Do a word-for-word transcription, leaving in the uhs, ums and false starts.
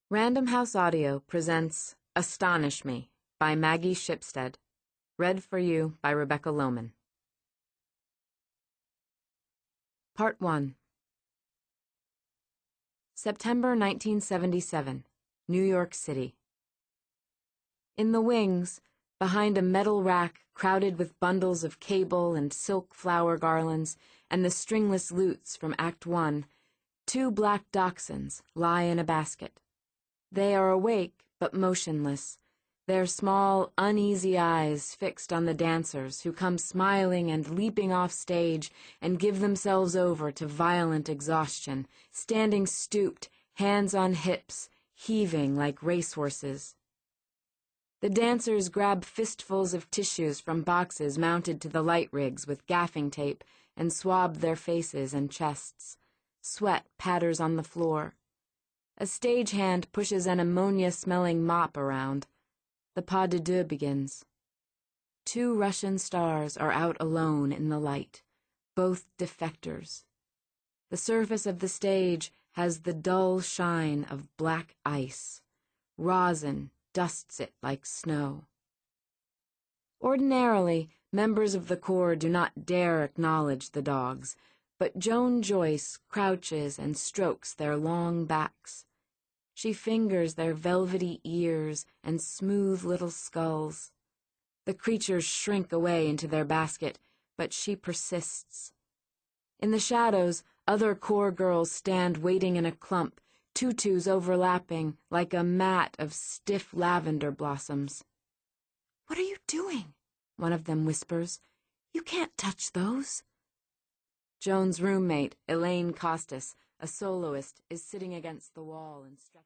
Random House Audio presents Astonish Me by Maggie Shipstead, read for you by Rebecca Lohman. Part one. September nineteen seventy-seven, New York City. In the wings, behind a metal rack crowded with bundles of cable and silk flower garlands and the stringless lutes from Act One, two black dachshunds lie in a basket. They are awake but motionless, their small, uneasy eyes fixed on the dancers who come smiling and leaping off stage and give themselves over to violent exhaustion, standing stooped, hands on hips, heaving like racehorses. The dancers grab fistfuls of tissues from boxes mounted to the light rigs with gaffing tape and swab their faces and chests. Sweat patters on the floor. A stagehand pushes an ammonia-smelling mop around. The pas de deux begins. Two Russian stars are out alone in the light, both defectors. The surface of the stage has the dull shine of black ice. Rosin dusts it like snow. Ordinarily, members of the corps do not dare acknowledge the dogs, but Joan Joyce crouches and strokes their long backs. She fingers their velvety ears and smooth little skulls. The creatures shrink away into their basket, but she persists. In the shadows, other corps girls stand waiting in a clump, tutus overlapping like a mat of stiff lavender blossoms. "What are you doing?" one of them whispers. "You can't touch those." Joan's roommate, Elaine Costas, a soloist, is sitting against the wall and stretching.